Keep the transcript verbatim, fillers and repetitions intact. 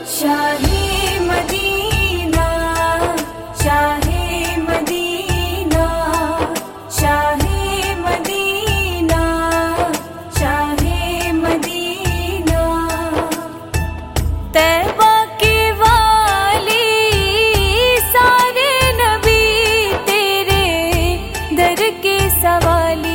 शाहे मदीना, शाहे मदीना, शाहे मदीना, शाहे मदीना। तैबा के वाली सारे नबी तेरे दर के सवाली।